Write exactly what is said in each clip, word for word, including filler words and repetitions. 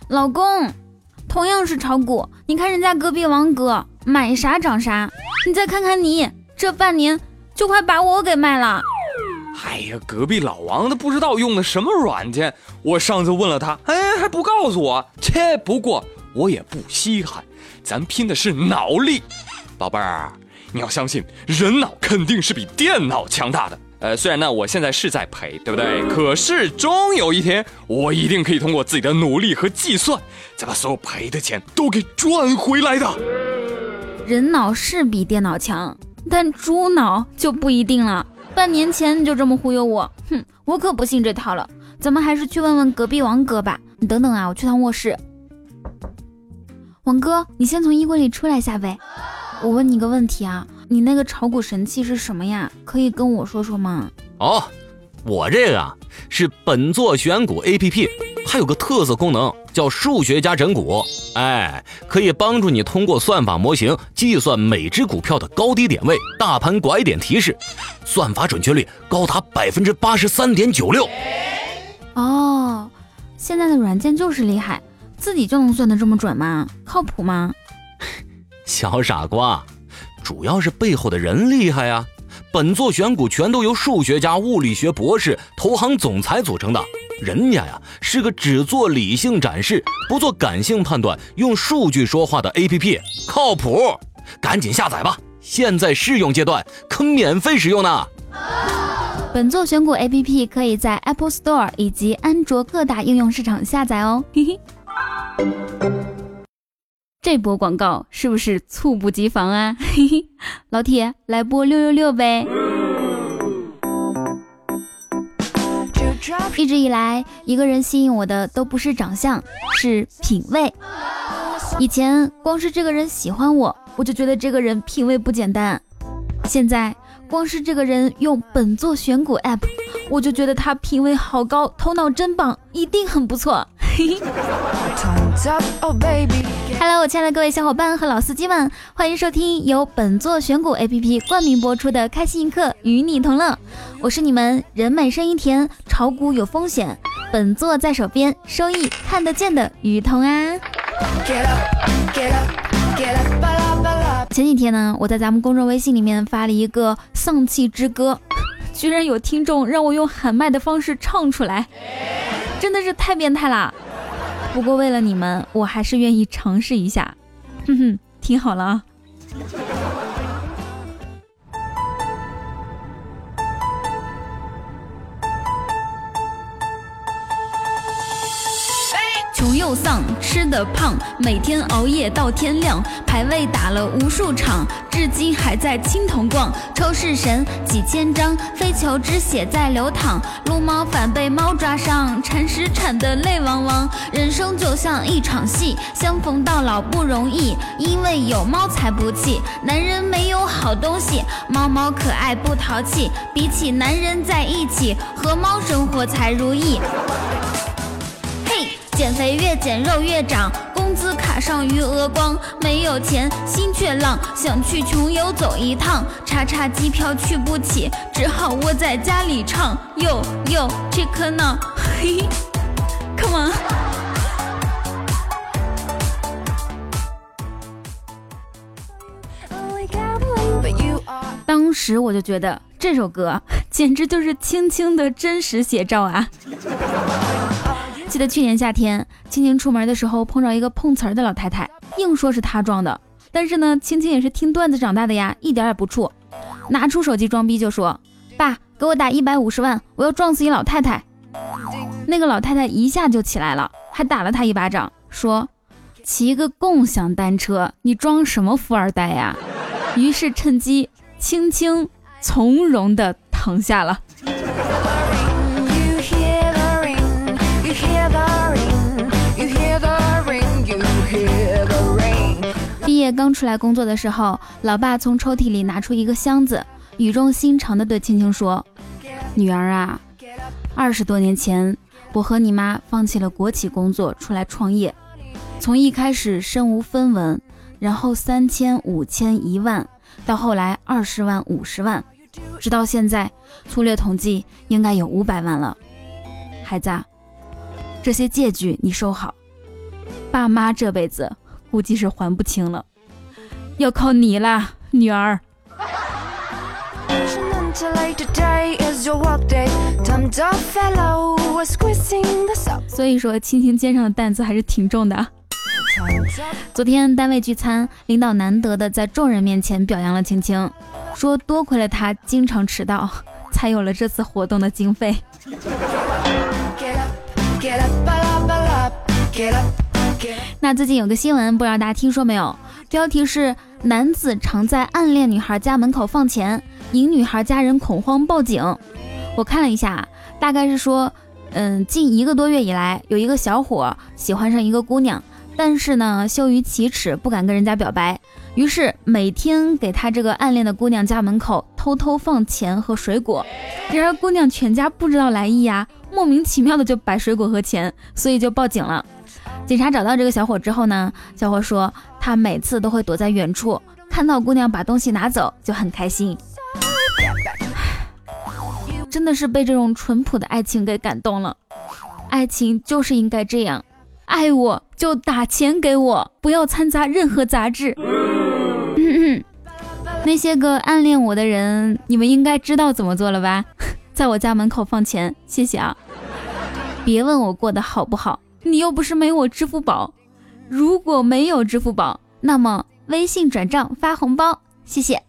老公，同样是炒股，你看人家隔壁王哥买啥涨啥，你再看看你，这半年就快把我给卖了。 哎呀，隔壁老王他不知道用的什么软件，我上次问了他，哎，还不告诉我。切，不过我也不稀罕，咱拼的是脑力。宝贝儿，你要相信，人脑肯定是比电脑强大的。呃，虽然呢，我现在是在赔，对不对？可是终有一天，我一定可以通过自己的努力和计算，再把所有赔的钱都给赚回来的。 人脑是比电脑强，但猪脑就不一定了。半年前你就这么忽悠我，哼，我可不信这套了。咱们还是去问问隔壁王哥吧。你等等啊，我去趟卧室。王哥，你先从衣柜里出来一下呗。我问你个问题啊，你那个炒股神器是什么呀？可以跟我说说吗？ 哦，我这个啊是本座选股 A P P， 还有个特色功能叫数学家整股。哎，可以帮助你通过算法模型计算每只股票的高低点位、大盘拐点提示，算法准确率高达 百分之八十三点九六。 哦，现在的软件就是厉害，自己就能算得这么准吗？靠谱吗？ 小傻瓜，主要是背后的人厉害呀。本座选股全都由数学家、物理学博士、投行总裁组成的，人家呀是个只做理性展示，不做感性判断，用数据说话的 A P P， 靠谱，赶紧下载吧，现在试用阶段，可免费使用呢。 本座选股 A P P 可以在 Apple Store 以及安卓各大应用市场下载哦。嘿嘿，这波广告是不是猝不及防啊？嘿嘿，老铁，来波六六六呗。一直以来，一个人吸引我的都不是长相，是品味。以前光是这个人喜欢我，我就觉得这个人品味不简单。现在光是这个人用本座选股 app， 我就觉得他品味好高，头脑真棒，一定很不错。Hello， 我亲爱的各位小伙伴和老司机们，欢迎收听由本座选股 A P P 冠名播出的开心一刻，与你同乐。我是你们人美声音甜，炒股有风险，本座在手边，收益看得见的于彤啊。前几天呢，我在咱们公众微信里面发了一个丧气之歌，居然有听众让我用喊麦的方式唱出来，真的是太变态啦。不过为了你们，我还是愿意尝试一下。哼哼，听好了啊。穷又丧，吃得胖，每天熬夜到天亮，排位打了无数场，至今还在青铜逛。抽式神几千张，非球之血在流淌，撸猫反被猫抓伤，铲屎铲得泪汪汪。人生就像一场戏，相逢到老不容易，因为有猫才不气。男人没有好东西，猫猫可爱不淘气，比起男人在一起，和猫生活才如意。减肥越减肉越长，工资卡上余额光，没有钱心却浪，想去穷游走一趟，叉叉机票去不起，只好窝在家里唱。哟哟 check now， 嘿 come on。 当时我就觉得这首歌简直就是青青的真实写照啊。记得去年夏天，青青出门的时候碰着一个碰瓷儿的老太太，硬说是她撞的。但是呢，青青也是听段子长大的呀，一点也不怵，拿出手机装逼就说：“爸，给我打一百五十万，我要撞死一老太太。”那个老太太一下就起来了，还打了他一巴掌，说：“骑个共享单车，你装什么富二代呀？”于是趁机，青青从容地躺下了。毕业刚出来工作的时候，老爸从抽屉里拿出一个箱子，语重心长地对青青说：“女儿啊，二十多年前，我和你妈放弃了国企工作，出来创业。从一开始身无分文，然后三千、五千、一万，到后来二十万、五十万，直到现在，粗略统计应该有五百万了。孩子啊，这些借据你收好， 爸妈这辈子估计是还不清了，要靠你啦，女儿。所以说青青肩上的担子还是挺重的啊。昨天单位聚餐，领导难得的在众人面前表扬了青青，说多亏了他经常迟到，才有了这次活动的经费。那最近有个新闻，不知道大家听说没有？标题是男子常在暗恋女孩家门口放钱，引女孩家人恐慌报警。我看了一下，大概是说嗯，近一个多月以来，有一个小伙喜欢上一个姑娘，但是呢羞于启齿，不敢跟人家表白，于是每天给他这个暗恋的姑娘家门口偷偷放钱和水果。然而姑娘全家不知道来意呀、啊，莫名其妙的就摆水果和钱，所以就报警了。警察找到这个小伙之后呢，小伙说他每次都会躲在远处，看到姑娘把东西拿走就很开心。真的是被这种淳朴的爱情给感动了，爱情就是应该这样，爱我就打钱给我，不要掺杂任何杂质。嗯嗯，那些个暗恋我的人，你们应该知道怎么做了吧？在我家门口放钱，谢谢啊。别问我过得好不好，你又不是没我支付宝。如果没有支付宝，那么微信转账发红包，谢谢。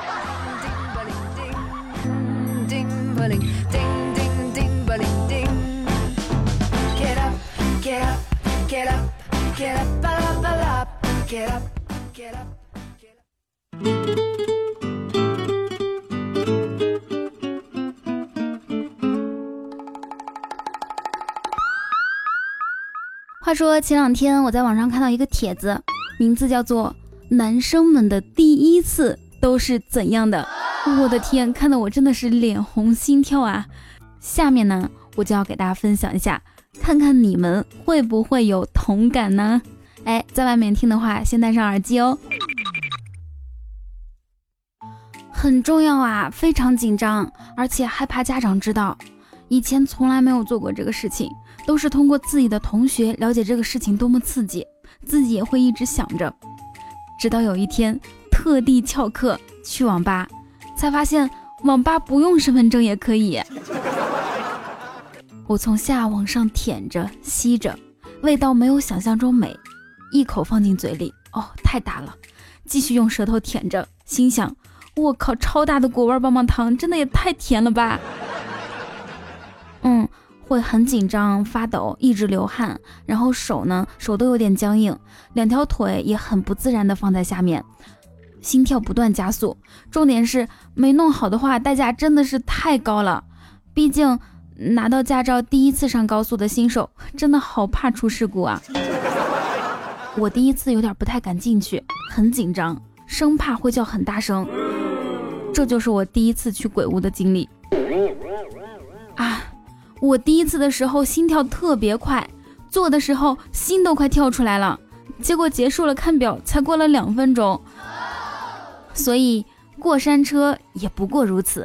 话说前两天我在网上看到一个帖子，名字叫做男生们的第一次都是怎样的。我的天，看得我真的是脸红心跳啊。下面呢我就要给大家分享一下，看看你们会不会有同感呢？哎，在外面听的话先戴上耳机哦。很重要啊，非常紧张，而且害怕家长知道。以前从来没有做过这个事情，都是通过自己的同学了解这个事情多么刺激，自己也会一直想着。直到有一天特地翘课去网吧，才发现网吧不用身份证也可以。我从下往上舔着吸着，味道没有想象中美，一口放进嘴里，哦，太大了，继续用舌头舔着，心想我靠，超大的果味棒棒糖真的也太甜了吧。嗯，会很紧张发抖，一直流汗，然后手呢手都有点僵硬，两条腿也很不自然的放在下面，心跳不断加速，重点是没弄好的话代价真的是太高了。毕竟拿到驾照第一次上高速的新手真的好怕出事故啊。我第一次有点不太敢进去，很紧张，生怕会叫很大声。这就是我第一次去鬼屋的经历啊！我第一次的时候心跳特别快，做的时候心都快跳出来了，结果结束了看表才过了两分钟，所以过山车也不过如此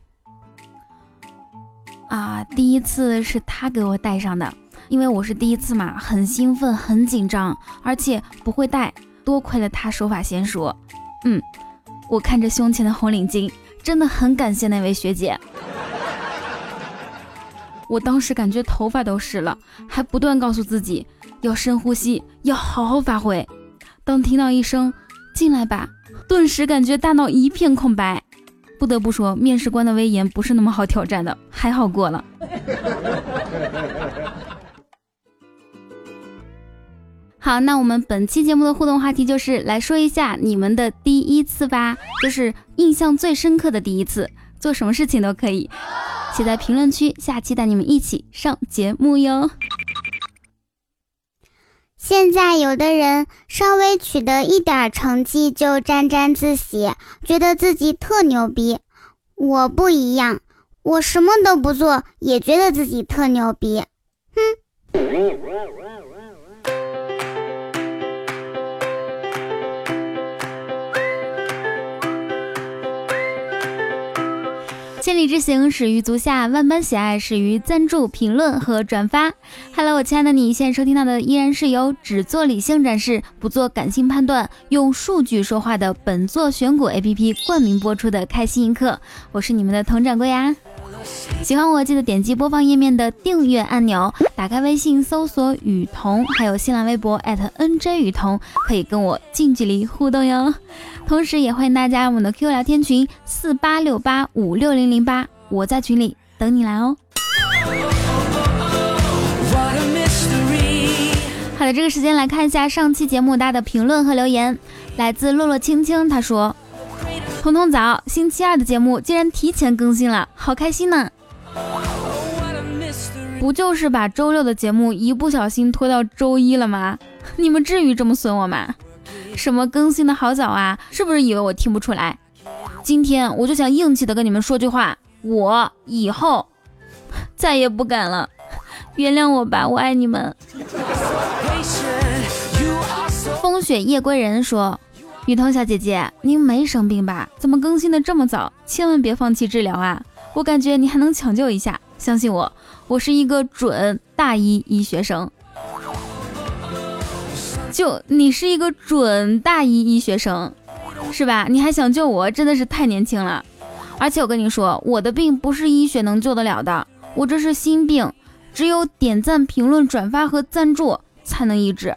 啊！第一次是他给我带上的，因为我是第一次嘛，很兴奋很紧张，而且不会带，多亏了他手法娴熟。嗯，我看着胸前的红领巾，真的很感谢那位学姐。我当时感觉头发都湿了，还不断告诉自己要深呼吸，要好好发挥。当听到一声进来吧，顿时感觉大脑一片空白。不得不说，面试官的威严不是那么好挑战的，还好过了。好，那我们本期节目的互动话题就是来说一下你们的第一次吧，就是印象最深刻的第一次，做什么事情都可以写在评论区，下期带你们一起上节目哟。 现在有的人稍微取得一点成绩就沾沾自喜，觉得自己特牛逼。我不一样，我什么都不做也觉得自己特牛逼。哼。 千里之之行始于足下，万般喜爱始于赞助、评论和转发。Hello， 我亲爱的你，现在收听到的依然是由只做理性展示，不做感性判断，用数据说话的本座选股 A P P 冠名播出的开心一刻。我是你们的佟掌柜啊。喜欢我记得点击播放页面的订阅按钮，打开微信搜索雨桐，还有新浪微博 at N J 雨桐，可以跟我近距离互动哟。同时也欢迎大家我们的 Q 聊天群四八六八五六零零八，我在群里等你来哦。好的，这个时间来看一下上期节目大家的评论和留言。来自洛洛青青，他说彤彤早，星期二的节目竟然提前更新了，好开心呢。不就是把周六的节目一不小心拖到周一了吗？你们至于这么损我吗？什么更新的好早啊，是不是以为我听不出来？今天我就想硬气的跟你们说句话，我以后再也不敢了，原谅我吧，我爱你们。风雪夜归人说，雨桐小姐姐，您没生病吧？怎么更新的这么早？千万别放弃治疗啊！我感觉你还能抢救一下，相信我，我是一个准大一医学生。就你是一个准大一医学生，是吧？你还想救我，真的是太年轻了。而且我跟你说，我的病不是医学能救得了的，我这是心病，只有点赞、评论、转发和赞助才能医治。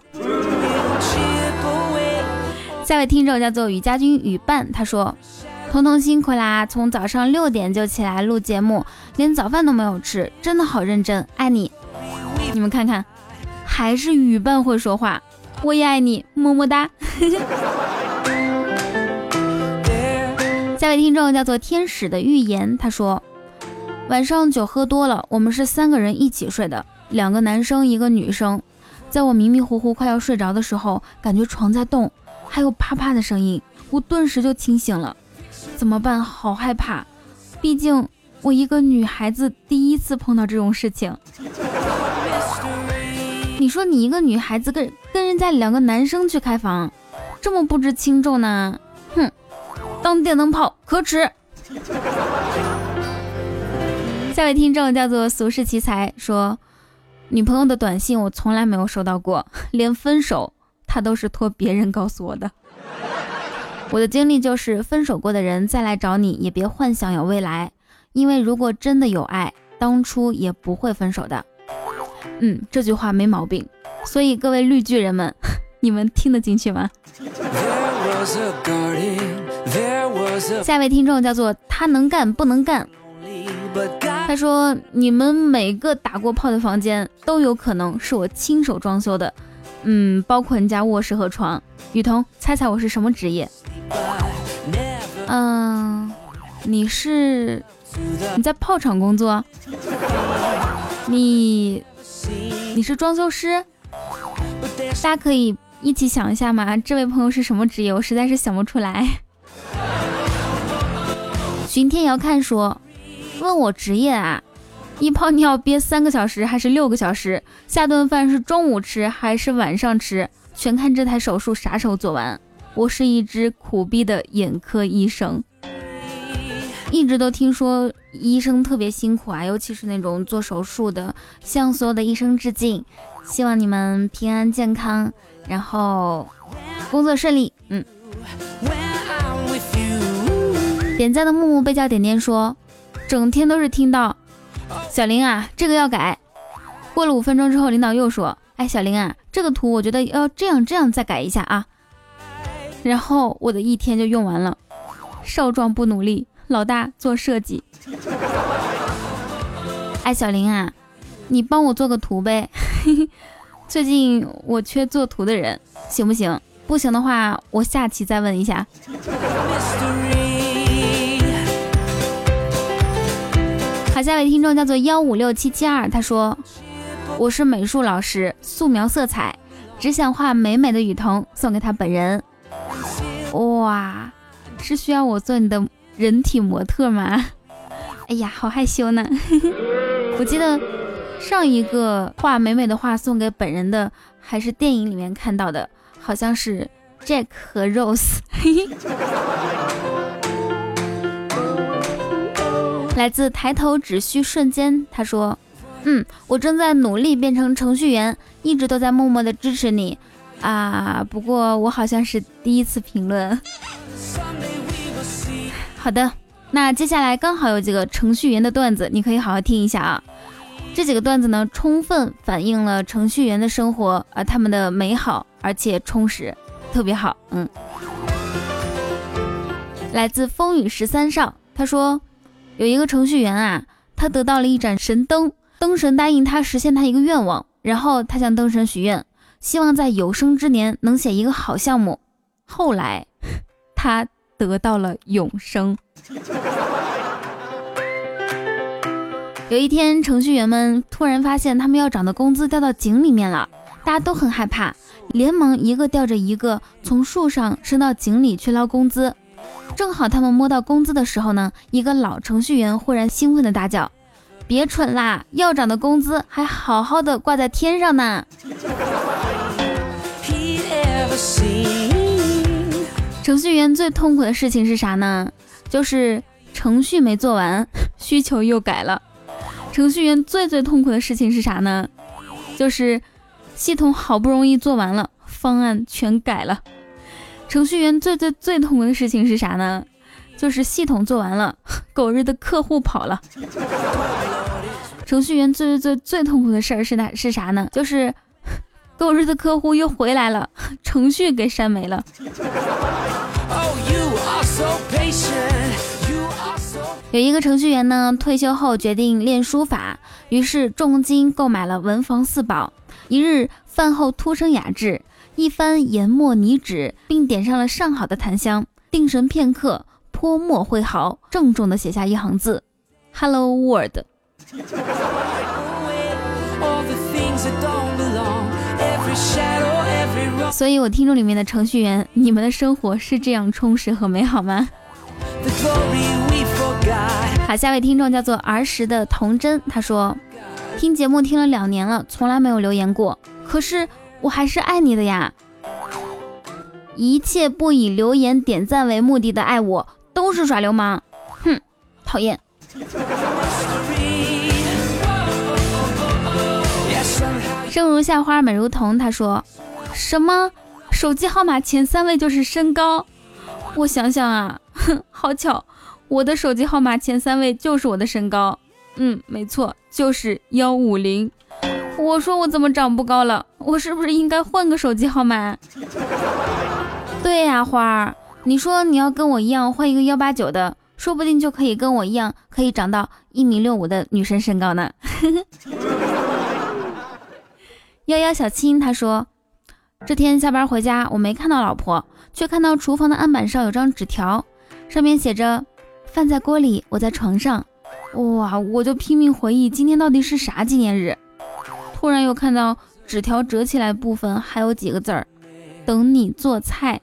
下位听众叫做雨家军雨伴，他说，彤彤辛苦啦，从早上六点就起来录节目，连早饭都没有吃，真的好认真，爱你。你们看看，还是雨伴会说话，我也爱你，么么哒。下位听众叫做天使的预言，他说，晚上酒喝多了，我们是三个人一起睡的，两个男生一个女生。在我迷迷糊糊快要睡着的时候，感觉床在动，还有啪啪的声音，我顿时就清醒了。怎么办？好害怕，毕竟我一个女孩子第一次碰到这种事情。你说你一个女孩子跟跟人家两个男生去开房，这么不知轻重呢？哼，当电灯泡可耻。下位听众叫做俗世奇才，说，女朋友的短信我从来没有收到过，连分手她都是托别人告诉我的。我的经历就是，分手过的人再来找你也别幻想有未来，因为如果真的有爱，当初也不会分手的。嗯，这句话没毛病，所以各位绿巨人们，你们听得进去吗？下一位听众叫做他能干不能干，他说，你们每个打过炮的房间都有可能是我亲手装修的，嗯，包括人家卧室和床。雨桐，猜猜我是什么职业？嗯，你是你在炮厂工作？你你是装修师？大家可以一起想一下嘛，这位朋友是什么职业？我实在是想不出来。巡天遥看说，问我职业啊，一泡尿憋三个小时还是六个小时？下顿饭是中午吃还是晚上吃？全看这台手术啥时候做完。我是一只苦逼的眼科医生，一直都听说医生特别辛苦啊，尤其是那种做手术的，向所有的医生致敬，希望你们平安健康，然后工作顺利。嗯，点赞的木木被叫点点说，整天都是听到小林啊这个要改，过了五分钟之后领导又说，哎小林啊，这个图我觉得要这样这样再改一下啊，然后我的一天就用完了。少壮不努力，老大做设计。哎小林啊，你帮我做个图呗。最近我缺做图的人，行不行？不行的话我下期再问一下。好，下位听众叫做一五六七七二，他说，我是美术老师，素描色彩，只想画美美的雨桐送给他本人。哇，是需要我做你的人体模特吗？哎呀，好害羞呢。我记得上一个画美美的画送给本人的，还是电影里面看到的，好像是 Jack 和 Rose。 来自抬头只需瞬间，他说嗯，我正在努力变成程序员，一直都在默默的支持你啊，不过我好像是第一次评论。好的，那接下来刚好有几个程序员的段子，你可以好好听一下啊。这几个段子呢，充分反映了程序员的生活，呃，他们的美好而且充实，特别好。嗯，来自风雨十三少，他说有一个程序员啊，他得到了一盏神灯，灯神答应他实现他一个愿望，然后他向灯神许愿，希望在有生之年能写一个好项目。后来他得到了永生。有一天，程序员们突然发现他们要涨的工资掉到井里面了，大家都很害怕，连忙一个吊着一个从树上升到井里去捞工资。正好他们摸到工资的时候呢，一个老程序员忽然兴奋地大叫，别蠢啦，要涨的工资还好好的挂在天上呢。程序员最痛苦的事情是啥呢？就是程序没做完，需求又改了。程序员最最痛苦的事情是啥呢？就是系统好不容易做完了，方案全改了。程序员最最最痛苦的事情是啥呢？就是系统做完了，狗日的客户跑了。程序员最最最最痛苦的事儿是哪是啥呢？就是狗日的客户又回来了，程序给删没了。有一个程序员呢，退休后决定练书法，于是重金购买了文房四宝。一日饭后突生雅致，一番研墨拟纸，并点上了上好的檀香，定神片刻，泼墨挥毫，郑重地写下一行字 Hello World。 所以我听众里面的程序员，你们的生活是这样充实和美好吗？好，下位听众叫做儿时的童真，他说听节目听了两年了，从来没有留言过，可是我还是爱你的呀。一切不以留言点赞为目的的爱我都是耍流氓，哼，讨厌。生如夏花美如桐，他说什么手机号码前三位就是身高？我想想啊，哼，好巧，我的手机号码前三位就是我的身高。嗯，没错，就是一五零。我说我怎么长不高了？我是不是应该换个手机号码？对呀、啊，花儿，你说你要跟我一样换一个一八九的，说不定就可以跟我一样，可以长到一米六五的女生身高呢。幺幺小青他说，这天下班回家，我没看到老婆，却看到厨房的案板上有张纸条，上面写着饭在锅里，我在床上。哇，我就拼命回忆今天到底是啥纪念日，突然又看到纸条折起来部分还有几个字儿，等你做菜。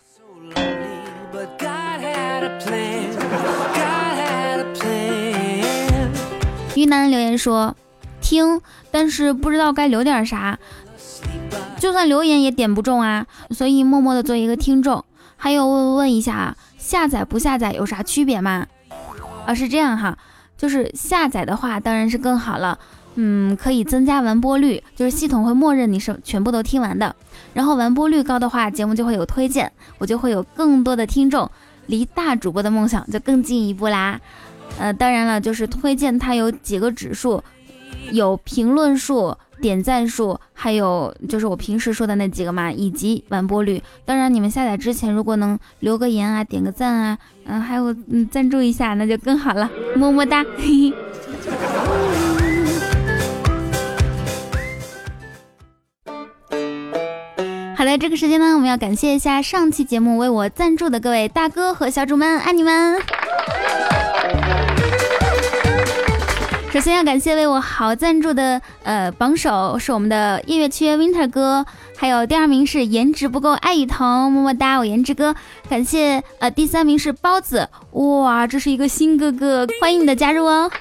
于南留言说听，但是不知道该留点啥，就算留言也点不中啊，所以默默的做一个听众。还有问问一下，下载不下载有啥区别吗？啊，是这样哈，就是下载的话当然是更好了，嗯，可以增加完播率，就是系统会默认你是全部都听完的，然后完播率高的话，节目就会有推荐，我就会有更多的听众，离大主播的梦想就更进一步啦。呃，当然了，就是推荐它有几个指数，有评论数、点赞数，还有就是我平时说的那几个嘛，以及完播率。当然你们下载之前如果能留个言啊，点个赞啊，嗯、呃，还有嗯赞助一下，那就更好了，么么哒。嘿嘿。好的，这个时间呢，我们要感谢一下上期节目为我赞助的各位大哥和小主们，爱你们。首先要感谢为我好赞助的呃榜首是我们的夜月缺 Winter 哥，还有第二名是颜值不够爱雨桐，么么哒，我颜值哥。感谢呃第三名是包子，哇，这是一个新哥哥，欢迎你的加入哦。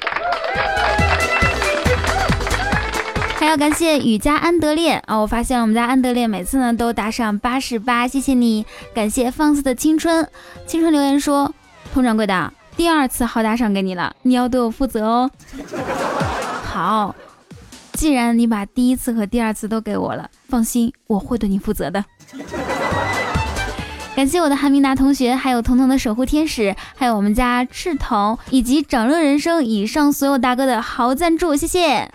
还要感谢雨家安德烈啊、哦！我发现我们家安德烈每次呢都打赏八十八，谢谢你。感谢放肆的青春，青春留言说，佟掌柜的， 第二次好打赏给你了，你要对我负责哦。好，既然你把第一次和第二次都给我了，放心，我会对你负责的。感谢我的韩明达同学，还有彤彤的守护天使，还有我们家赤瞳以及掌乐人生以上所有大哥的好赞助，谢谢。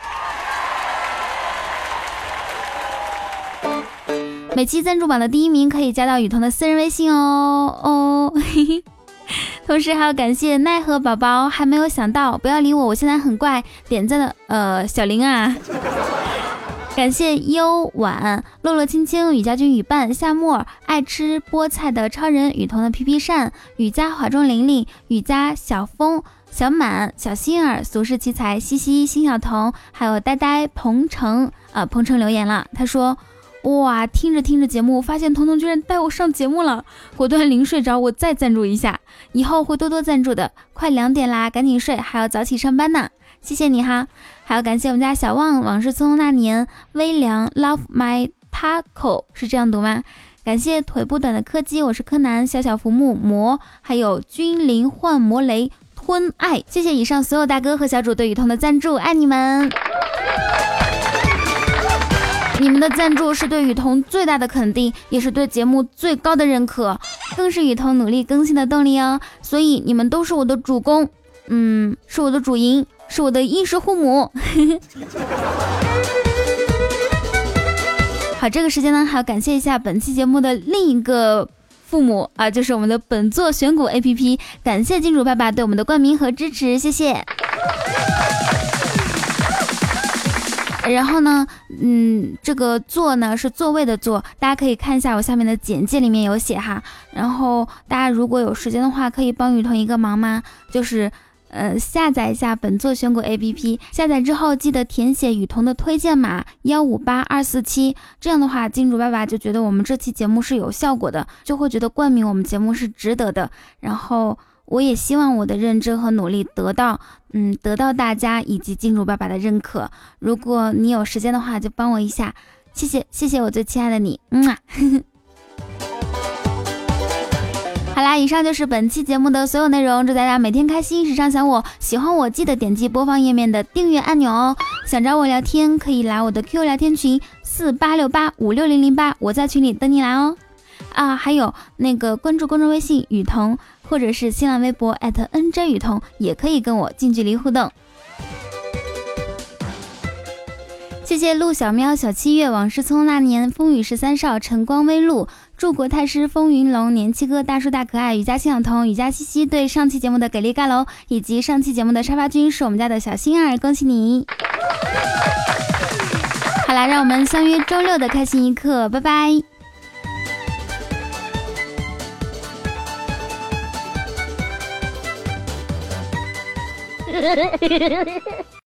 每期赞助榜的第一名可以加到雨桐的私人微信哦哦，嘿嘿。同时还要感谢奈何宝宝，还没有想到，不要理我，我现在很怪，点赞的呃小林啊。感谢优婉、洛洛青青、雨家军雨伴、夏沫、爱吃菠菜的超人、雨桐的皮皮扇、雨家华中玲玲、雨家小风、小满、小希儿、俗世奇才、西西、辛小彤，还有呆呆、鹏程啊，鹏程留言了，他说。哇，听着听着节目，发现彤彤居然带我上节目了，果断临睡着，我再赞助一下，以后会多多赞助的。快两点啦，赶紧睡，还要早起上班呢，谢谢你哈。还要感谢我们家小旺、往事匆匆那年、微凉、Love My Taco 是这样读吗？感谢腿不短的柯基，我是柯南、小小浮木魔，还有君临幻魔雷吞爱，谢谢以上所有大哥和小主对雨桐的赞助，爱你们。你们的赞助是对雨桐最大的肯定，也是对节目最高的认可，更是雨桐努力更新的动力哦。所以你们都是我的主公，嗯，是我的主营，是我的衣食父母。好，这个时间呢，还要感谢一下本期节目的另一个父母啊，就是我们的本作选股 A P P， 感谢金主爸爸对我们的冠名和支持，谢谢。然后呢，嗯，这个座呢是座位的座，大家可以看一下我下面的简介里面有写哈。然后大家如果有时间的话，可以帮雨桐一个忙吗？就是呃下载一下本作选股 A P P， 下载之后记得填写雨桐的推荐码一五八二四七，这样的话金主爸爸就觉得我们这期节目是有效果的，就会觉得冠名我们节目是值得的。然后我也希望我的认真和努力得到，嗯，得到大家以及金主爸爸的认可。如果你有时间的话，就帮我一下，谢谢，谢谢我最亲爱的你，嗯啊。好啦，以上就是本期节目的所有内容，祝大家每天开心，时常想我，喜欢我记得点击播放页面的订阅按钮哦。想找我聊天，可以来我的 Q Q 聊天群四八六八五六零零八，我在群里等你来哦。啊，还有那个关注公众微信雨桐，或者是新浪微博 at N J 雨桐，也可以跟我近距离互动。谢谢陆小喵、小七月、往事匆匆那年、风雨十三少、晨光微露、祝国太师、风云龙、年七哥、大叔大可爱、雨家新小童、雨家西西对上期节目的给力盖楼，以及上期节目的沙发君是我们家的小星儿，恭喜你！好啦，让我们相约周六的开心一刻，拜拜。